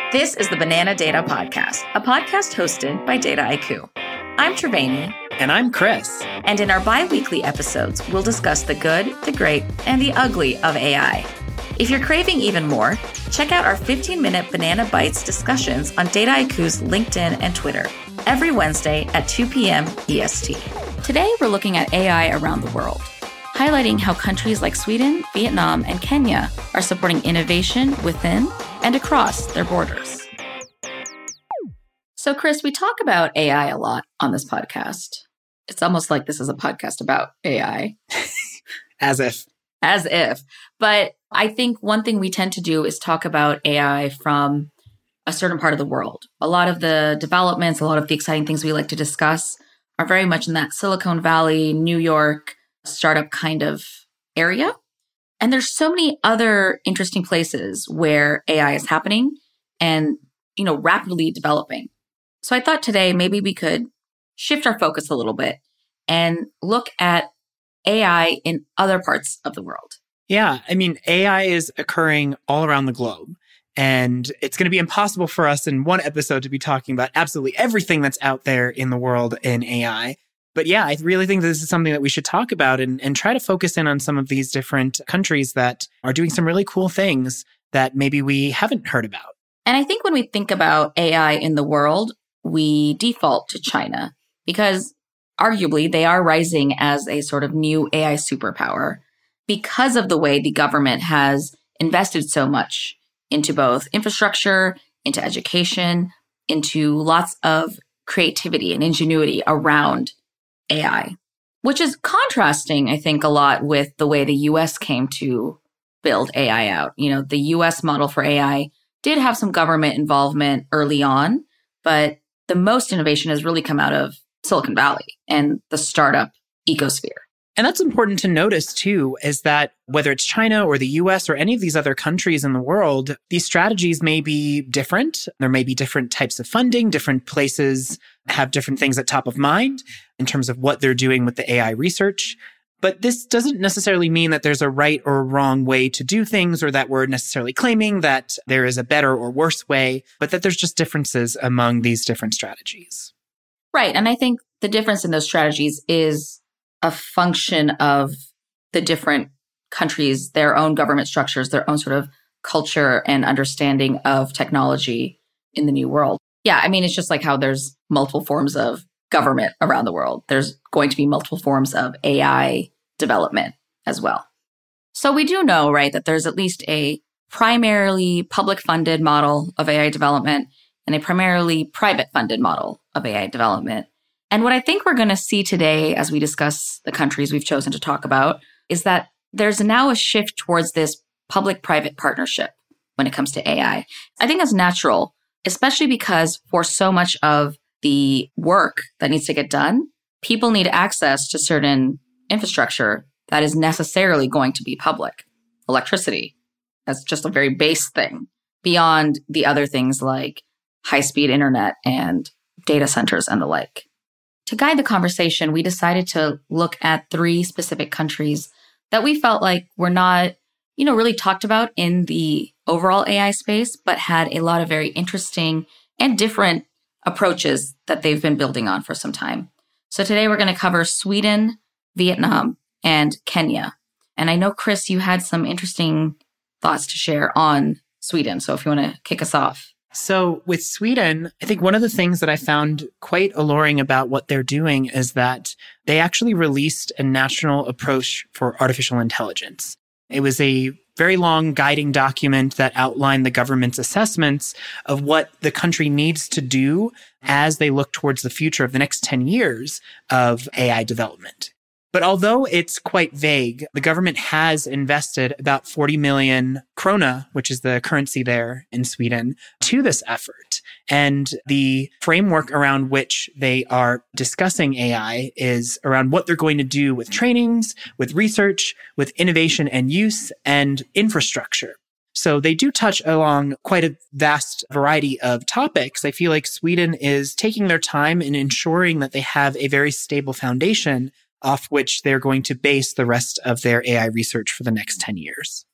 This is the Banana Data Podcast, a podcast hosted by Dataiku. I'm Triveni. And I'm Chris. And in our bi-weekly episodes, we'll discuss the good, the great, and the ugly of AI. If you're craving even more, check out our 15-minute Banana Bites discussions on Dataiku's LinkedIn and Twitter every Wednesday at 2 p.m. EST. Today, we're looking at AI around the world, highlighting how countries like Sweden, Vietnam, and Kenya are supporting innovation within and across their borders. So, Chris, we talk about AI a lot on this podcast. It's almost like this is a podcast about AI. As if. But I think one thing we tend to do is talk about AI from a certain part of the world. A lot of the developments, a lot of the exciting things we like to discuss are very much in that Silicon Valley, New York, startup kind of area. And there's so many other interesting places where AI is happening and, rapidly developing. So I thought today maybe we could shift our focus a little bit and look at AI in other parts of the world. Yeah, AI is occurring all around the globe. And it's going to be impossible for us in one episode to be talking about absolutely everything that's out there in the world in AI. But yeah, I really think this is something that we should talk about and try to focus in on some of these different countries that are doing some really cool things that maybe we haven't heard about. And I think when we think about AI in the world, we default to China because arguably they are rising as a sort of new AI superpower because of the way the government has invested so much into both infrastructure, into education, into lots of creativity and ingenuity around AI, which is contrasting, I think, a lot with the way the US came to build AI out. The US model for AI did have some government involvement early on, but the most innovation has really come out of Silicon Valley and the startup ecosphere. And that's important to notice, too, is that whether it's China or the US or any of these other countries in the world, these strategies may be different. There may be different types of funding, different places have different things at top of mind in terms of what they're doing with the AI research. But this doesn't necessarily mean that there's a right or wrong way to do things or that we're necessarily claiming that there is a better or worse way, but that there's just differences among these different strategies. Right. And I think the difference in those strategies is a function of the different countries, their own government structures, their own sort of culture and understanding of technology in the new world. Yeah, it's just like how there's multiple forms of government around the world. There's going to be multiple forms of AI development as well. So we do know, right, that there's at least a primarily public funded model of AI development and a primarily private funded model of AI development. And what I think we're going to see today as we discuss the countries we've chosen to talk about is that there's now a shift towards this public-private partnership when it comes to AI. I think that's natural, especially because for so much of the work that needs to get done, people need access to certain infrastructure that is necessarily going to be public. Electricity, that's just a very base thing, beyond the other things like high-speed internet and data centers and the like. To guide the conversation, we decided to look at 3 specific countries that we felt like were not, really talked about in the overall AI space, but had a lot of very interesting and different approaches that they've been building on for some time. So today we're going to cover Sweden, Vietnam, and Kenya. And I know, Chris, you had some interesting thoughts to share on Sweden. So if you want to kick us off. So with Sweden, I think one of the things that I found quite alluring about what they're doing is that they actually released a national approach for artificial intelligence. It was a very long guiding document that outlined the government's assessments of what the country needs to do as they look towards the future of the next 10 years of AI development. But although it's quite vague, the government has invested about 40 million krona, which is the currency there in Sweden, to this effort. And the framework around which they are discussing AI is around what they're going to do with trainings, with research, with innovation and use, and infrastructure. So they do touch along quite a vast variety of topics. I feel like Sweden is taking their time in ensuring that they have a very stable foundation off which they're going to base the rest of their AI research for the next 10 years.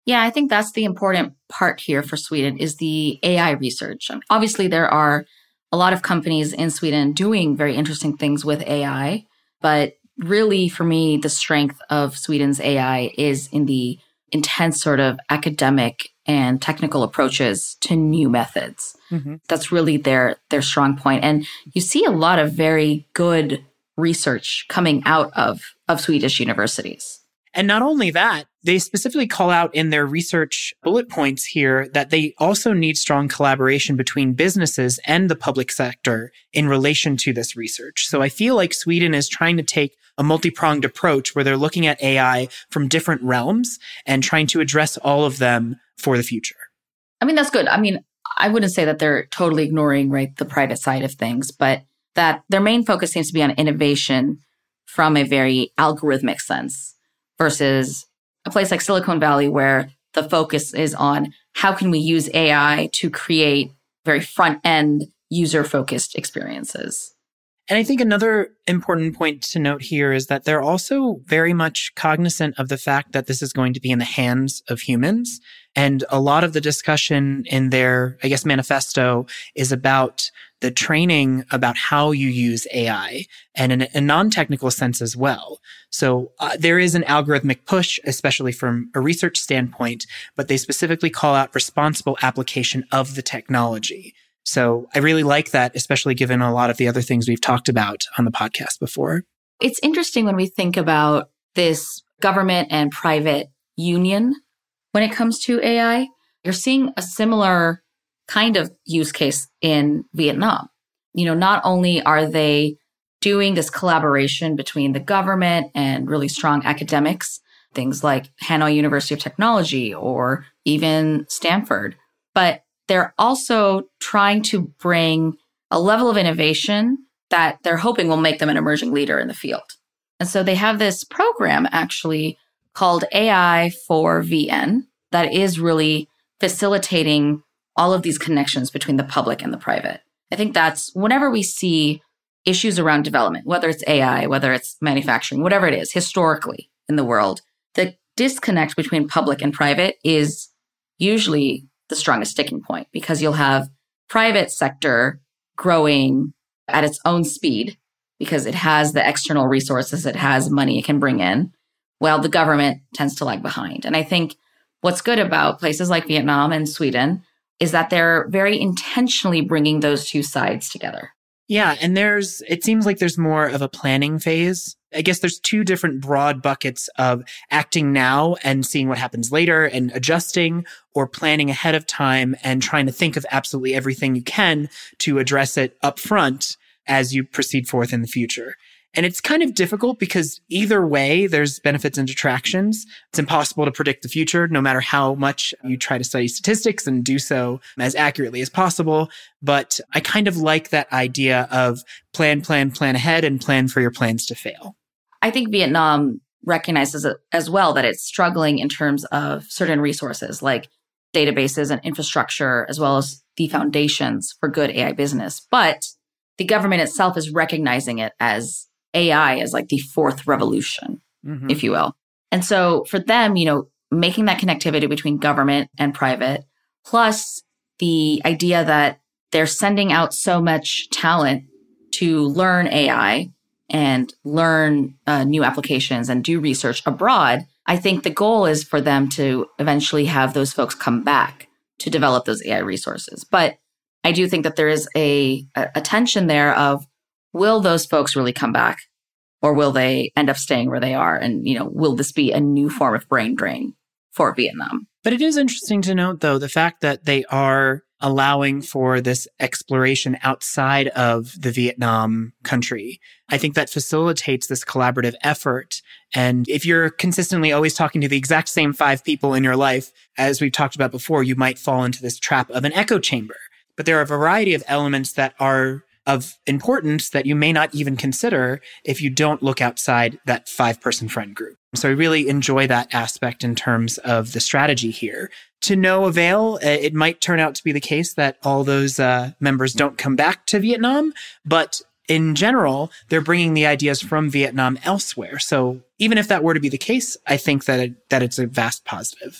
Yeah, I think that's the important part here for Sweden is the AI research. Obviously, there are a lot of companies in Sweden doing very interesting things with AI, but really for me, the strength of Sweden's AI is in the intense sort of academic and technical approaches to new methods. That's really their strong point. And you see a lot of very good research coming out of Swedish universities. And not only that, they specifically call out in their research bullet points here that they also need strong collaboration between businesses and the public sector in relation to this research. So I feel like Sweden is trying to take a multi-pronged approach where they're looking at AI from different realms and trying to address all of them for the future. I mean, that's good. I mean, I wouldn't say that they're totally ignoring, right, the private side of things, but that their main focus seems to be on innovation from a very algorithmic sense versus a place like Silicon Valley where the focus is on how can we use AI to create very front-end user-focused experiences. And I think another important point to note here is that they're also very much cognizant of the fact that this is going to be in the hands of humans. And a lot of the discussion in their, I guess, manifesto is about the training about how you use AI and in a non-technical sense as well. So there is an algorithmic push, especially from a research standpoint, but they specifically call out responsible application of the technology. So I really like that, especially given a lot of the other things we've talked about on the podcast before. It's interesting when we think about this government and private union when it comes to AI. You're seeing a similar kind of use case in Vietnam. You know, not only are they doing this collaboration between the government and really strong academics, things like Hanoi University of Technology or even Stanford, but they're also trying to bring a level of innovation that they're hoping will make them an emerging leader in the field. And so they have this program actually called AI for VN that is really facilitating all of these connections between the public and the private. I think that's whenever we see issues around development, whether it's AI, whether it's manufacturing, whatever it is, historically in the world, the disconnect between public and private is usually the strongest sticking point because you'll have private sector growing at its own speed because it has the external resources, it has money it can bring in, while the government tends to lag behind. And I think what's good about places like Vietnam and Sweden is that they're very intentionally bringing those two sides together. Yeah, and it seems like there's more of a planning phase. I guess there's two different broad buckets of acting now and seeing what happens later and adjusting, or planning ahead of time and trying to think of absolutely everything you can to address it up front as you proceed forth in the future. And it's kind of difficult because either way, there's benefits and detractions. It's impossible to predict the future, no matter how much you try to study statistics and do so as accurately as possible. But I kind of like that idea of plan ahead and plan for your plans to fail. I think Vietnam recognizes as well that it's struggling in terms of certain resources like databases and infrastructure, as well as the foundations for good AI business. But the government itself is recognizing it as AI as like the fourth revolution, if you will. And so for them, you know, making that connectivity between government and private, plus the idea that they're sending out so much talent to learn AI and learn new applications and do research abroad, I think the goal is for them to eventually have those folks come back to develop those AI resources. But I do think that there is a tension there of, will those folks really come back, or will they end up staying where they are? And, you know, will this be a new form of brain drain for Vietnam? But it is interesting to note, though, the fact that they are allowing for this exploration outside of the Vietnam country. I think that facilitates this collaborative effort. And if you're consistently always talking to the exact same 5 people in your life, as we've talked about before, you might fall into this trap of an echo chamber. But there are a variety of elements that are of importance that you may not even consider if you don't look outside that 5-person friend group. So I really enjoy that aspect in terms of the strategy here. To no avail, it might turn out to be the case that all those members don't come back to Vietnam, but in general, they're bringing the ideas from Vietnam elsewhere. So even if that were to be the case, I think that it's a vast positive.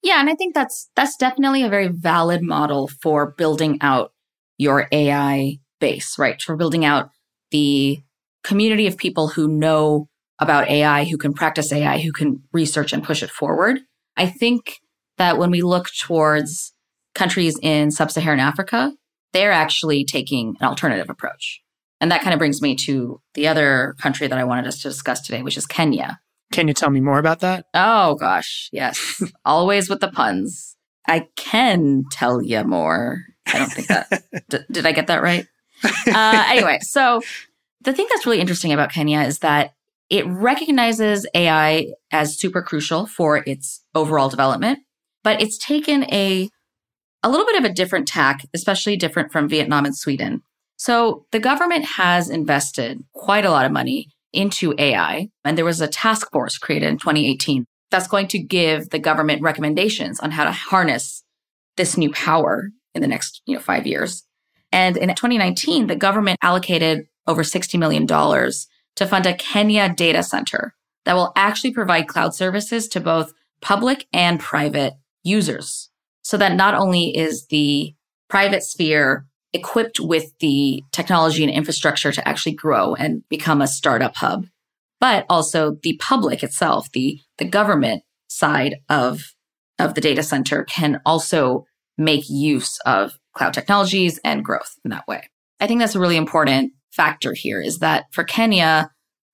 Yeah, and I think that's definitely a very valid model for building out your AI base, right? For building out the community of people who know about AI, who can practice AI, who can research and push it forward. I think that when we look towards countries in sub-Saharan Africa, they're actually taking an alternative approach. And that kind of brings me to the other country that I wanted us to discuss today, which is Kenya. Can you tell me more about that? Oh, gosh. Yes. Always with the puns. I can tell you more. I don't think that. Did I get that right? Anyway, so the thing that's really interesting about Kenya is that it recognizes AI as super crucial for its overall development, but it's taken a little bit of a different tack, especially different from Vietnam and Sweden. So the government has invested quite a lot of money into AI, and there was a task force created in 2018 that's going to give the government recommendations on how to harness this new power in the next 5 years. And in 2019, the government allocated over $60 million to fund a Kenya data center that will actually provide cloud services to both public and private users. So that not only is the private sphere equipped with the technology and infrastructure to actually grow and become a startup hub, but also the public itself, the government side of the data center can also make use of cloud technologies and growth in that way. I think that's a really important factor here is that for Kenya,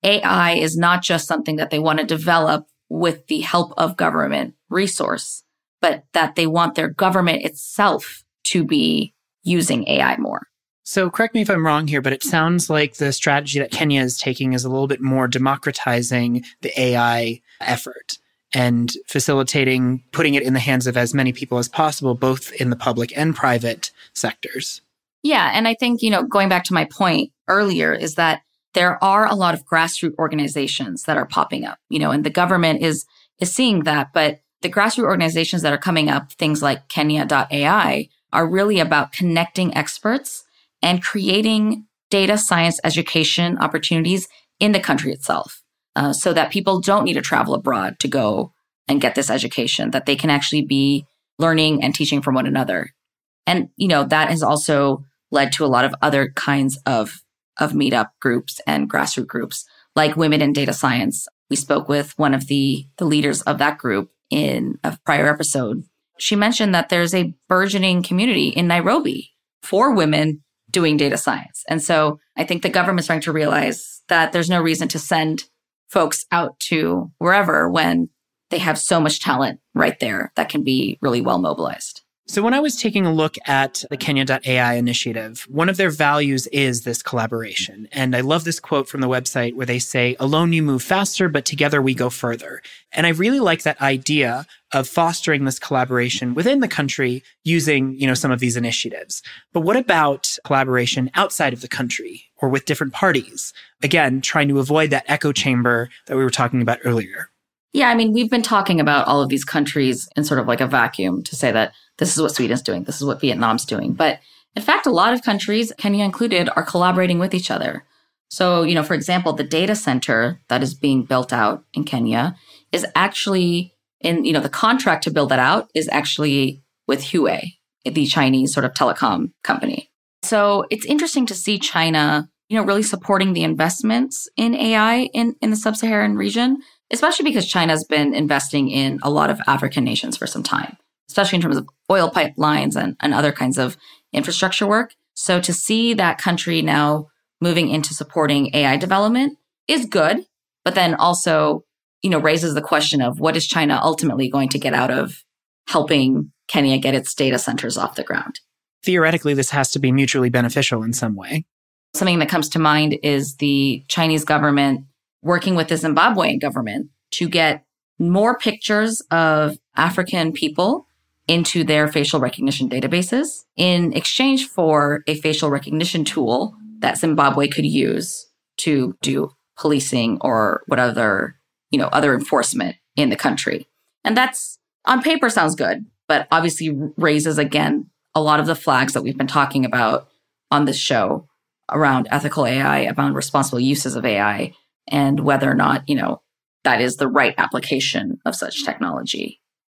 AI is not just something that they want to develop with the help of government resource, but that they want their government itself to be using AI more. So correct me if I'm wrong here, but it sounds like the strategy that Kenya is taking is a little bit more democratizing the AI effort and facilitating putting it in the hands of as many people as possible, both in the public and private sectors. Yeah. And I think, going back to my point earlier is that there are a lot of grassroots organizations that are popping up, and the government is seeing that. But the grassroots organizations that are coming up, things like Kenya.ai, are really about connecting experts and creating data science education opportunities in the country itself, so that people don't need to travel abroad to go and get this education, that they can actually be learning and teaching from one another. And, that has also led to a lot of other kinds of meetup groups and grassroots groups like Women in Data Science. We spoke with one of the leaders of that group in a prior episode. She mentioned that there's a burgeoning community in Nairobi for women doing data science. And so I think the government's starting to realize that there's no reason to send folks out to wherever when they have so much talent right there that can be really well mobilized. So when I was taking a look at the Kenya.ai initiative, one of their values is this collaboration. And I love this quote from the website where they say, "Alone you move faster, but together we go further." And I really like that idea of fostering this collaboration within the country using, some of these initiatives. But what about collaboration outside of the country or with different parties? Again, trying to avoid that echo chamber that we were talking about earlier. Yeah, we've been talking about all of these countries in sort of like a vacuum to say that this is what Sweden's doing, this is what Vietnam's doing. But in fact, a lot of countries, Kenya included, are collaborating with each other. So, for example, the data center that is being built out in Kenya is actually the contract to build that out is actually with Huawei, the Chinese sort of telecom company. So it's interesting to see China, really supporting the investments in AI in the sub-Saharan region, especially because China's been investing in a lot of African nations for some time, especially in terms of oil pipelines and other kinds of infrastructure work. So to see that country now moving into supporting AI development is good, but then also, raises the question of what is China ultimately going to get out of helping Kenya get its data centers off the ground? Theoretically, this has to be mutually beneficial in some way. Something that comes to mind is the Chinese government working with the Zimbabwean government to get more pictures of African people into their facial recognition databases in exchange for a facial recognition tool that Zimbabwe could use to do policing or what other enforcement in the country. And that's on paper sounds good, but obviously raises again a lot of the flags that we've been talking about on this show around ethical AI, around responsible uses of AI, and whether or not, that is the right application of such technology.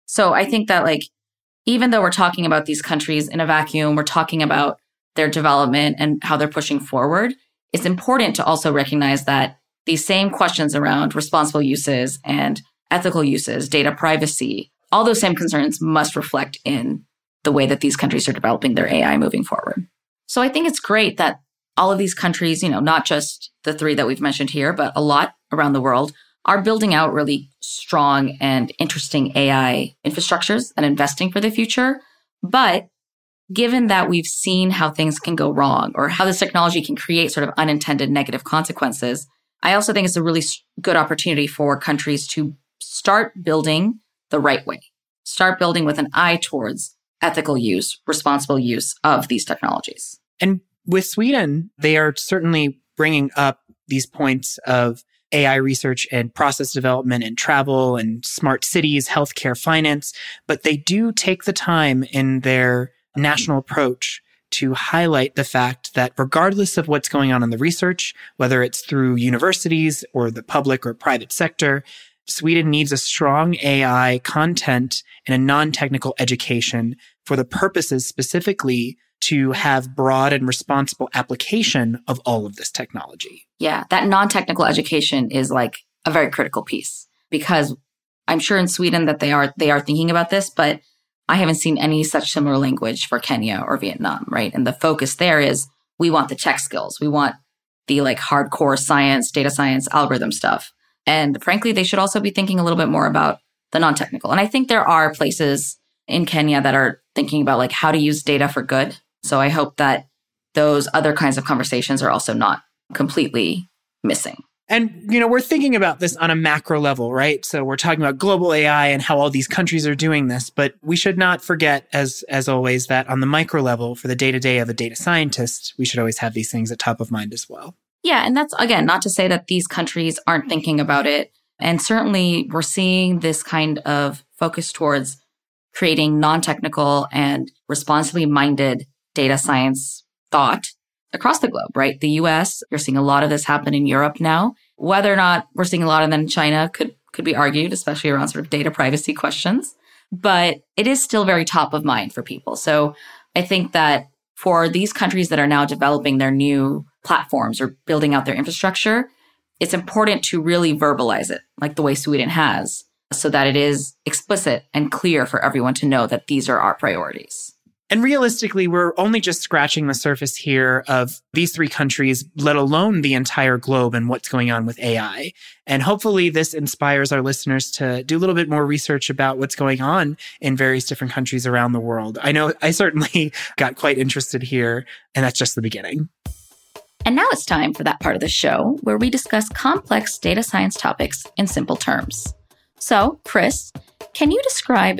So I think that like, even though we're talking about these countries in a vacuum, we're talking about their development and how they're pushing forward, it's important to also recognize that these same questions around responsible uses and ethical uses, data privacy, all those same concerns must reflect in the way that these countries are developing their AI moving forward. So I think it's great that all of these countries, not just the three that we've mentioned here, but a lot around the world are building out really strong and interesting AI infrastructures and investing for the future. But given that we've seen how things can go wrong or how this technology can create sort of unintended negative consequences, I also think it's a really good opportunity for countries to start building the right way, start building with an eye towards ethical use, responsible use of these technologies. And with Sweden, they are certainly bringing up these points of AI research and process development and travel and smart cities, healthcare, finance, but they do take the time in their national approach to highlight the fact that regardless of what's going on in the research, whether it's through universities or the public or private sector, Sweden needs a strong AI content and a non-technical education for the purposes specifically to have broad and responsible application of all of this technology. Yeah, that non-technical education is like a very critical piece because I'm sure in Sweden that they are thinking about this, but I haven't seen any such similar language for Kenya or Vietnam, right? And the focus there is we want the tech skills. We want the like hardcore science, data science, algorithm stuff. And frankly, they should also be thinking a little bit more about the non-technical. And I think there are places in Kenya that are thinking about like how to use data for good. So I hope that those other kinds of conversations are also not completely missing. And, we're thinking about this on a macro level, right? So we're talking about global AI and how all these countries are doing this, but we should not forget, as always, that on the micro level, for the day-to-day of a data scientist, we should always have these things at top of mind as well. Yeah, and that's, again, not to say that these countries aren't thinking about it. And certainly we're seeing this kind of focus towards creating non-technical and responsibly minded data science thought across the globe, right? The US, you're seeing a lot of this happen in Europe now. Whether or not we're seeing a lot of them in China could be argued, especially around sort of data privacy questions. But it is still very top of mind for people. So I think that for these countries that are now developing their new platforms or building out their infrastructure, it's important to really verbalize it, like the way Sweden has, so that it is explicit and clear for everyone to know that these are our priorities. And realistically, we're only just scratching the surface here of these three countries, let alone the entire globe and what's going on with AI. And hopefully this inspires our listeners to do a little bit more research about what's going on in various different countries around the world. I know I certainly got quite interested here, and that's just the beginning. And now it's time for that part of the show where we discuss complex data science topics in simple terms. So, Chris, can you describe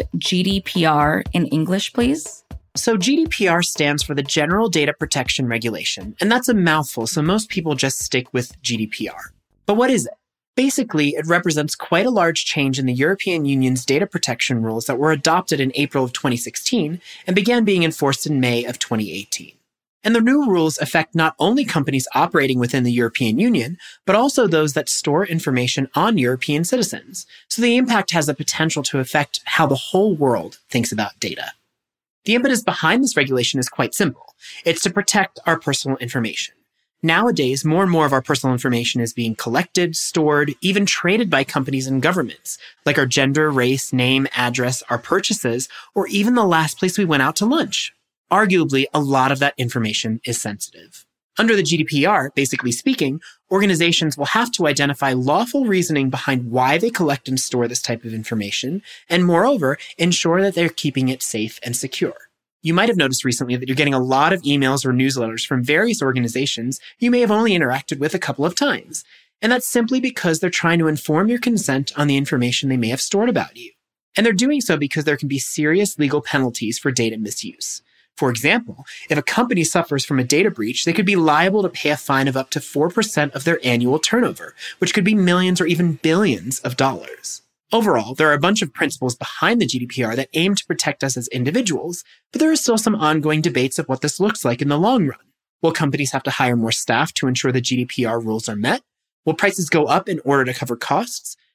GDPR in English, please? So GDPR stands for the General Data Protection Regulation, and that's a mouthful, so most people just stick with GDPR. But what is it? Basically, it represents quite a large change in the European Union's data protection rules that were adopted in April of 2016 and began being enforced in May of 2018. And the new rules affect not only companies operating within the European Union, but also those that store information on European citizens. So the impact has the potential to affect how the whole world thinks about data. The impetus behind this regulation is quite simple. It's to protect our personal information. Nowadays, more and more of our personal information is being collected, stored, even traded by companies and governments, like our gender, race, name, address, our purchases, or even the last place we went out to lunch. Arguably, a lot of that information is sensitive. Under the GDPR, basically speaking, organizations will have to identify lawful reasoning behind why they collect and store this type of information, and moreover, ensure that they're keeping it safe and secure. You might have noticed recently that you're getting a lot of emails or newsletters from various organizations you may have only interacted with a couple of times. And that's simply because they're trying to inform your consent on the information they may have stored about you. And they're doing so because there can be serious legal penalties for data misuse. For example, if a company suffers from a data breach, they could be liable to pay a fine of up to 4% of their annual turnover, which could be millions or even billions of dollars. Overall, there are a bunch of principles behind the GDPR that aim to protect us as individuals, but there are still some ongoing debates of what this looks like in the long run. Will companies have to hire more staff to ensure the GDPR rules are met? Will prices go up in order to cover costs?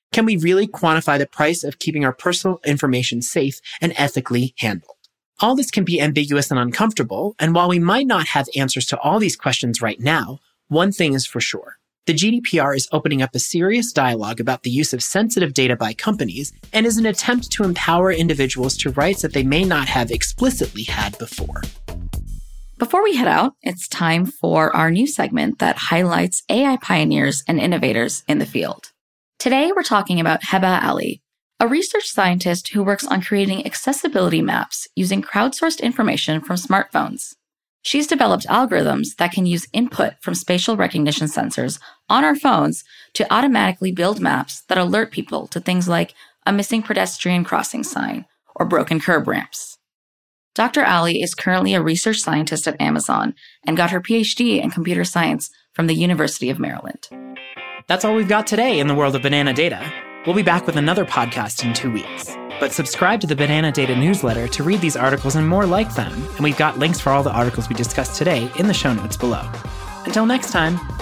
Can we really quantify the price of keeping our personal information safe and ethically handled? All this can be ambiguous and uncomfortable, and while we might not have answers to all these questions right now, one thing is for sure. The GDPR is opening up a serious dialogue about the use of sensitive data by companies and is an attempt to empower individuals to rights that they may not have explicitly had before. Before we head out, it's time for our new segment that highlights AI pioneers and innovators in the field. Today, we're talking about Heba Ali, a research scientist who works on creating accessibility maps using crowdsourced information from smartphones. She's developed algorithms that can use input from spatial recognition sensors on our phones to automatically build maps that alert people to things like a missing pedestrian crossing sign or broken curb ramps. Dr. Ali is currently a research scientist at Amazon and got her PhD in computer science from the University of Maryland. That's all we've got today in the world of banana data. We'll be back with another podcast in 2 weeks. But subscribe to the Banana Data newsletter to read these articles and more like them. And we've got links for all the articles we discussed today in the show notes below. Until next time.